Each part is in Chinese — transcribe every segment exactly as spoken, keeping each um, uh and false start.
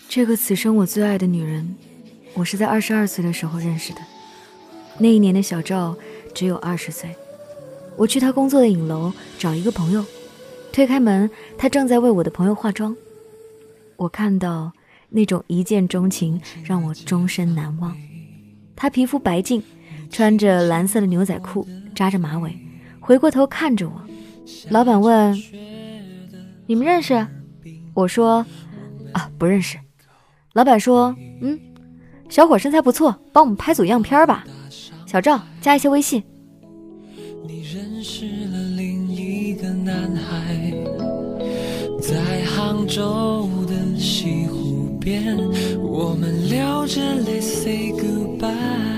这个此生我最爱的女人，我是在二十二岁的时候认识的。那一年的小赵只有二十岁。我去他工作的影楼找一个朋友，推开门，他正在为我的朋友化妆。我看到那种一见钟情让我终身难忘。他皮肤白净，穿着蓝色的牛仔裤，扎着马尾，回过头看着我。老板问：你们认识？我说：啊，不认识。老板说：嗯，小伙身材不错，帮我们拍组样片吧。小赵，加一些微信。 你认识了另一个男孩，在杭州的西湖边，我们聊着 Let's say goodbye。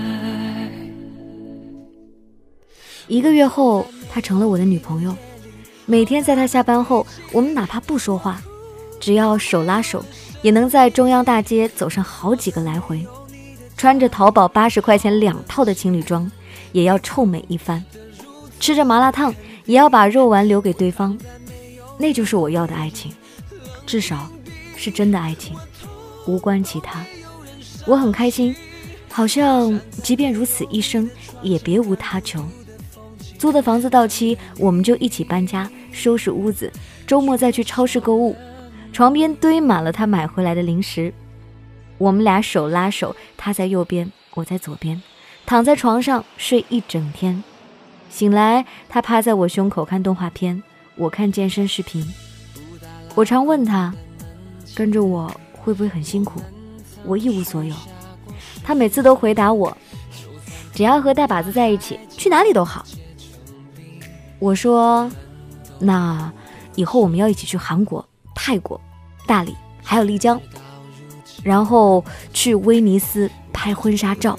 一个月后，她成了我的女朋友。每天在她下班后，我们哪怕不说话，只要手拉手，也能在中央大街走上好几个来回。穿着淘宝八十块钱两套的情侣装，也要臭美一番。吃着麻辣烫，也要把肉丸留给对方。那就是我要的爱情，至少是真的爱情，无关其他。我很开心，好像即便如此一生，也别无他求。租的房子到期，我们就一起搬家，收拾屋子，周末再去超市购物。床边堆满了他买回来的零食。我们俩手拉手，他在右边，我在左边，躺在床上睡一整天。醒来，他趴在我胸口看动画片，我看健身视频。我常问他，跟着我会不会很辛苦？我一无所有。他每次都回答我，只要和大把子在一起，去哪里都好。我说，那以后我们要一起去韩国、泰国、大理，还有丽江，然后去威尼斯拍婚纱照。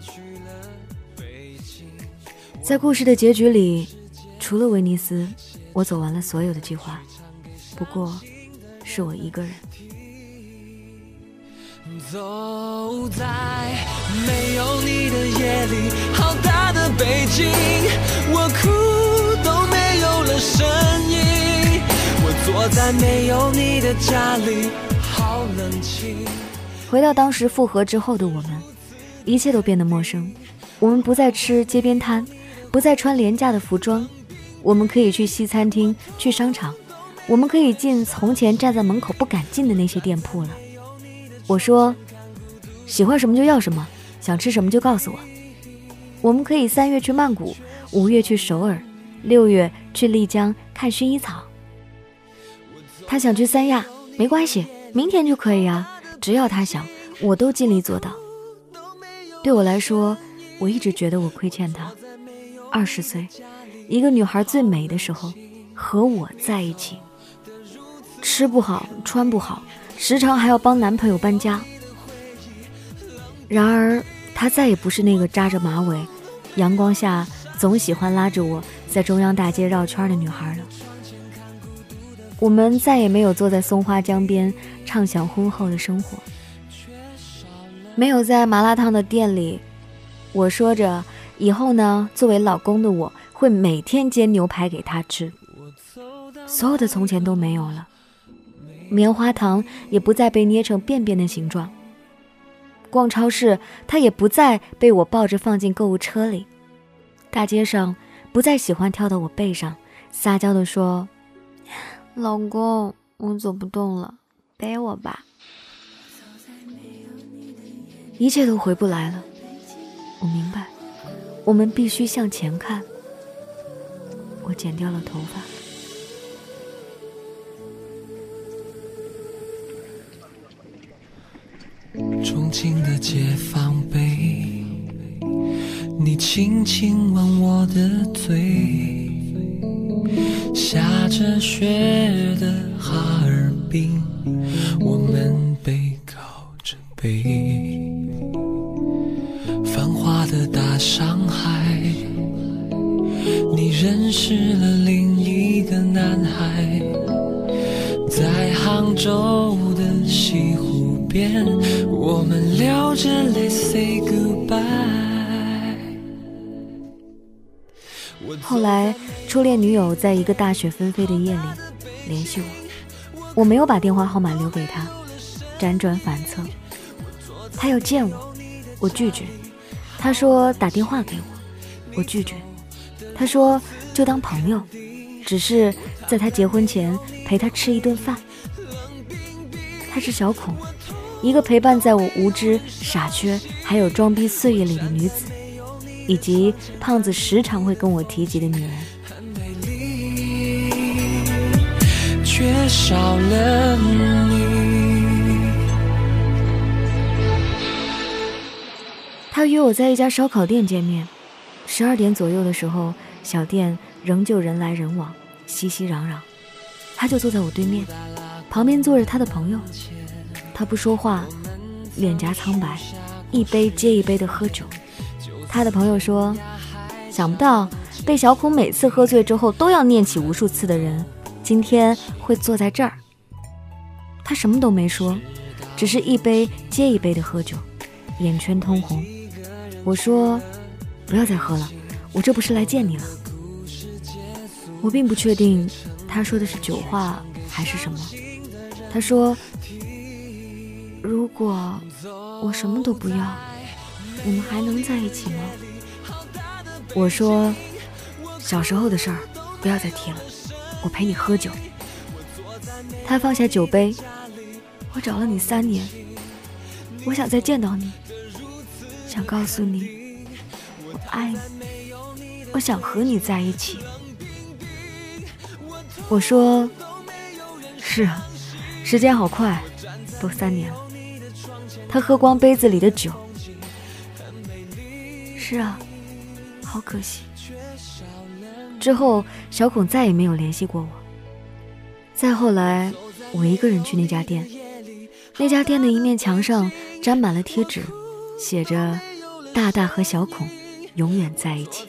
在故事的结局里，除了威尼斯，我走完了所有的计划，不过是我一个人。 走在没有你的夜里，好大的北京，我哭都没有了声音，我坐在没有你的家里，好冷清。 回到当时复合之后的我们，一切都变得陌生。我们不再吃街边摊，不再穿廉价的服装，我们可以去西餐厅，去商场，我们可以进从前站在门口不敢进的那些店铺了。我说，喜欢什么就要什么，想吃什么就告诉我。我们可以三月去曼谷，五月去首尔，六月去丽江看薰衣草。他想去三亚，没关系，明天就可以啊，只要他想，我都尽力做到。对我来说，我一直觉得我亏欠他。二十岁，一个女孩最美的时候，和我在一起，吃不好，穿不好，时常还要帮男朋友搬家。然而她再也不是那个扎着马尾，阳光下总喜欢拉着我在中央大街绕圈的女孩了。我们再也没有坐在松花江边畅想婚后的生活，没有在麻辣烫的店里，我说着以后呢，作为老公的我会每天煎牛排给他吃。所有的从前都没有了，棉花糖也不再被捏成便便的形状，逛超市他也不再被我抱着放进购物车里，大街上不再喜欢跳到我背上，撒娇地说，老公，我走不动了，背我吧。一切都回不来了，我明白，我们必须向前看。我剪掉了头发。 重庆的街坊碑，你轻轻吻我的嘴，下着雪的哈尔滨，我们背靠着背，繁华的大上海，你认识了另一个男孩，在杭州的西湖边，我们聊着 Let's say goodbye。 后来初恋女友在一个大雪纷飞的夜里联系我，我没有把电话号码留给她， 辗转反侧。他要见我，我拒绝。他说打电话给我，我拒绝。他说就当朋友，只是在他结婚前陪他吃一顿饭。她是小孔，一个陪伴在我无知、傻缺还有装逼岁月里的女子，以及胖子时常会跟我提及的女人。 缺少了你。 他约我在一家烧烤店见面，十二点左右的时候，小店仍旧人来人往，熙熙攘攘。他就坐在我对面，旁边坐着他的朋友。他不说话，脸颊苍白，一杯接一杯的喝酒。他的朋友说，想不到被小孔每次喝醉之后都要念起无数次的人，今天会坐在这儿。他什么都没说，只是一杯接一杯的喝酒，眼圈通红。我说不要再喝了，我这不是来见你了。我并不确定他说的是酒话还是什么。他说，如果我什么都不要，我们还能在一起吗？我说，小时候的事儿不要再提了，我陪你喝酒。他放下酒杯，我找了你三年，我想再见到你，想告诉你我爱你，我想和你在一起。我说，是啊，时间好快，都三年了。他喝光杯子里的酒。是啊，好可惜。之后小孔再也没有联系过我。再后来我一个人去那家店，那家店的一面墙上粘满了贴纸，写着大大和小孔永远在一起。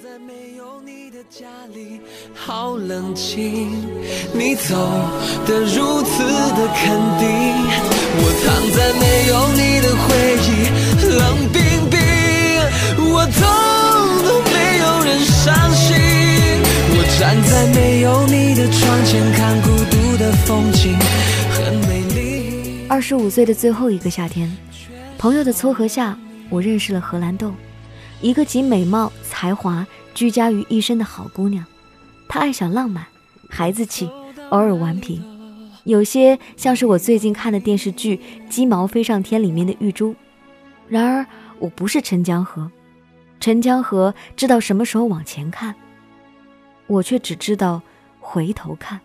好冷清，你走得如此的肯定，我躺在没有你的回忆，冷冰冰，我痛都没有人伤心，我站在没有你的窗前看孤独的风景，很美丽。 二十五岁的最后一个夏天，朋友的撮合下，我认识了荷兰豆，一个集美貌、才华居家于一身的好姑娘。她爱小浪漫，孩子气，偶尔顽皮，有些像是我最近看的电视剧《鸡毛飞上天》里面的玉珠。然而我不是陈江河，陈江河知道什么时候往前看，我却只知道回头看。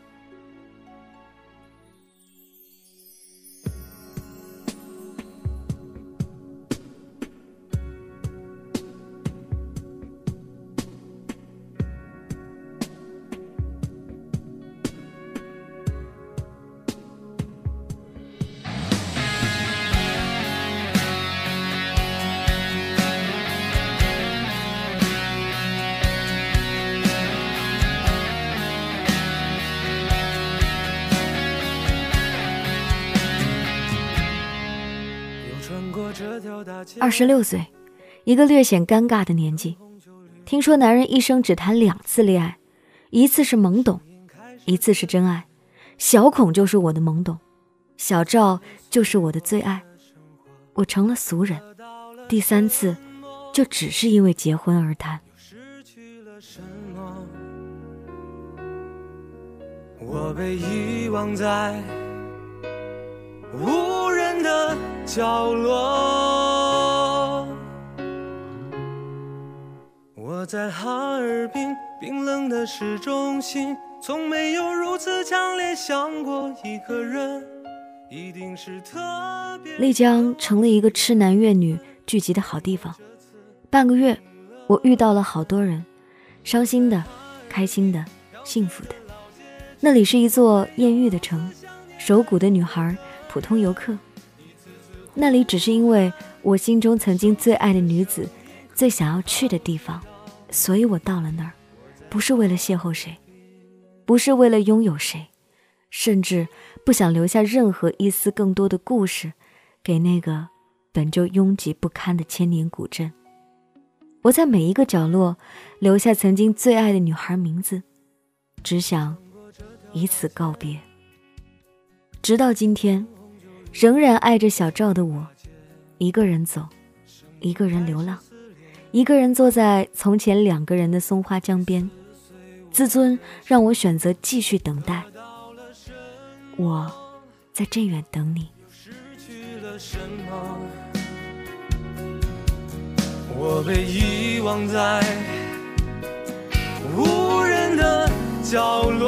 二十六岁，一个略显尴尬的年纪。听说男人一生只谈两次恋爱，一次是懵懂，一次是真爱。小孔就是我的懵懂，小赵就是我的最爱。我成了俗人，第三次就只是因为结婚而谈。 我被遗忘在无人的角落，我在哈尔滨冰冷的市中心，从没有如此强烈想过一个人一定是特别。 丽江成了一个痴男怨女聚集的好地方。半个月我遇到了好多人，伤心的、开心的、幸福的。那里是一座艳遇的城，手鼓的女孩，普通游客。那里只是因为我心中曾经最爱的女子最想要去的地方，所以我到了那儿，不是为了邂逅谁，不是为了拥有谁，甚至不想留下任何一丝更多的故事给那个本就拥挤不堪的千年古镇。我在每一个角落留下曾经最爱的女孩名字，只想以此告别。直到今天， 仍然爱着小赵的我，一个人走，一个人流浪，一个人坐在从前两个人的松花江边，自尊让我选择继续等待。我在镇远等你。 失去了什么？我被遗忘在无人的角落。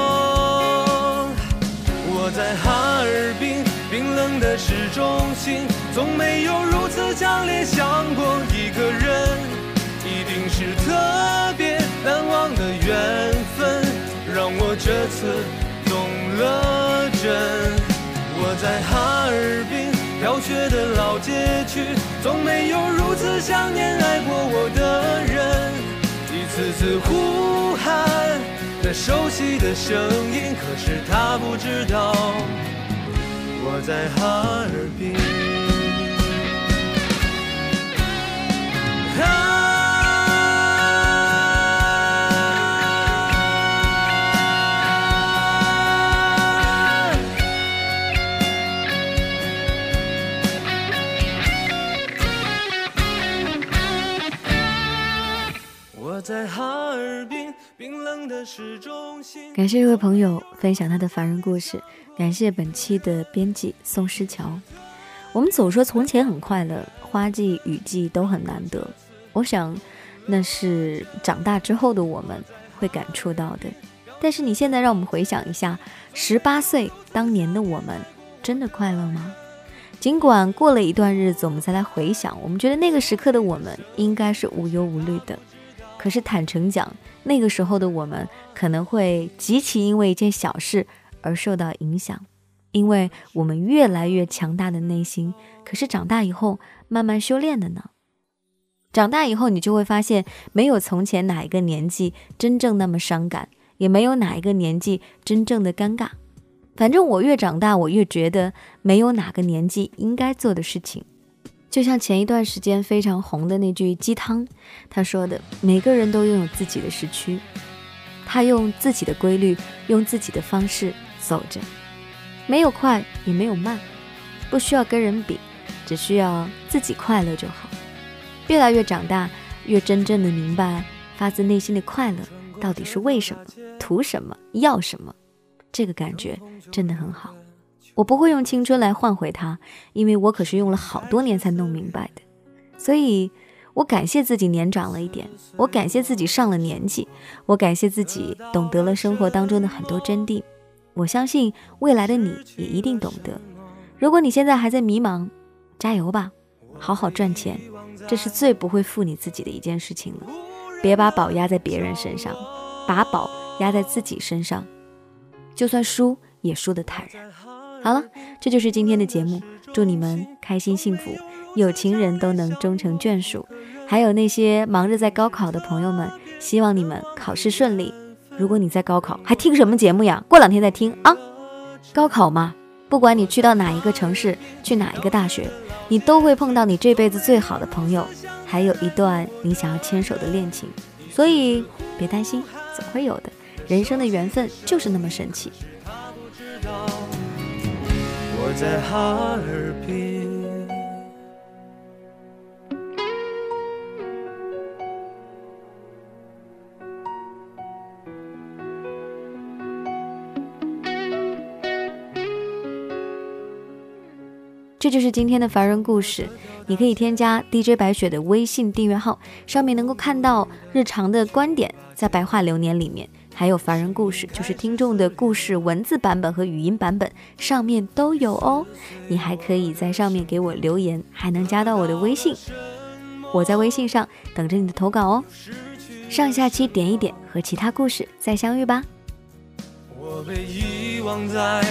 我在哈尔滨冰冷的市中心，从没有如此强烈想过一个人，一定是特别难忘的缘分，让我这次动了真。我在哈尔滨飘雪的老街区，从没有如此想念爱过我的人，一次次呼喊那熟悉的声音，可是他不知道我在哈尔滨。啊在哈尔滨冰冷的市中心。 感谢这位朋友分享他的凡人故事，感谢本期的编辑宋诗乔。我们总说从前很快乐，花季雨季都很难得，我想那是长大之后的我们会感触到的。但是你现在让我们回想一下，十八岁当年的我们真的快乐吗？尽管过了一段日子，我们再来回想，我们觉得那个时刻的我们应该是无忧无虑的。可是坦诚讲，那个时候的我们可能会极其因为一件小事而受到影响，因为我们越来越强大的内心，可是长大以后慢慢修炼的呢？长大以后你就会发现，没有从前哪一个年纪真正那么伤感，也没有哪一个年纪真正的尴尬。反正我越长大，我越觉得没有哪个年纪应该做的事情。就像前一段时间非常红的那句鸡汤，他说的，每个人都拥有自己的时区，他用自己的规律，用自己的方式走着，没有快也没有慢，不需要跟人比，只需要自己快乐就好。越来越长大，越真正的明白发自内心的快乐到底是为什么，图什么，要什么，这个感觉真的很好。我不会用青春来换回它，因为我可是用了好多年才弄明白的。所以我感谢自己年长了一点，我感谢自己上了年纪，我感谢自己懂得了生活当中的很多真谛。我相信未来的你也一定懂得。如果你现在还在迷茫，加油吧，好好赚钱，这是最不会负你自己的一件事情了。别把宝压在别人身上，把宝压在自己身上，就算输也输得坦然。好了，这就是今天的节目，祝你们开心幸福，有情人都能终成眷属。还有那些忙着在高考的朋友们，希望你们考试顺利。如果你在高考，还听什么节目呀？过两天再听啊。高考嘛，不管你去到哪一个城市，去哪一个大学，你都会碰到你这辈子最好的朋友，还有一段你想要牵手的恋情。所以别担心，总会有的，人生的缘分就是那么神奇。 我在哈尔滨。 这就是今天的凡人故事，你可以添加 D J 白雪的微信订阅号，上面能够看到日常的观点，在白话流年里面还有凡人故事，就是听众的故事文字版本和语音版本上面都有哦。你还可以在上面给我留言，还能加到我的微信，我在微信上等着你的投稿哦。上下期点一点，和其他故事再相遇吧。 我被遗忘在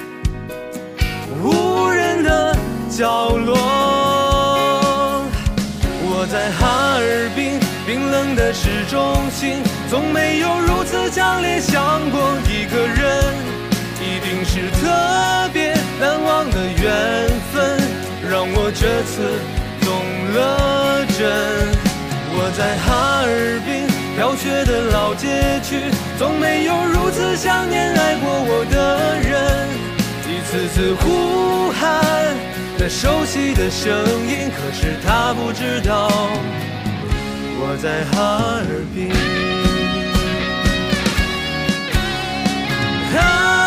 无人的角落，我在哈尔滨冰冷的市中心，从没有如此强烈想过一个人，一定是特别难忘的缘分，让我这次动了真。我在哈尔滨飘雪的老街区，从没有如此想念爱过我的人，一次次次呼喊那熟悉的声音，可是他不知道我在哈尔滨。啊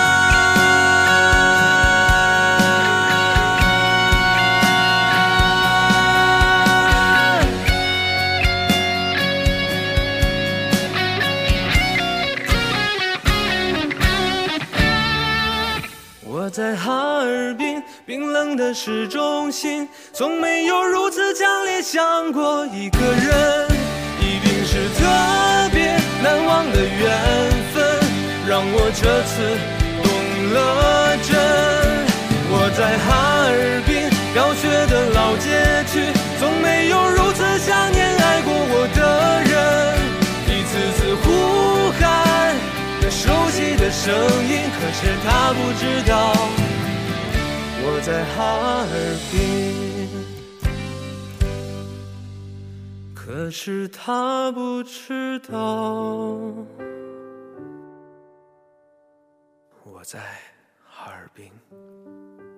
我在哈尔滨冰冷的市中心，从没有如此强烈想过一个人，一定是特别难忘的缘分，让我这次动了真。我在哈尔滨飘雪的老街区，从没有如此想念爱过我的人，一次次呼喊那熟悉的声音，可是他不知道我在哈尔滨，可是他不知道我在哈尔滨。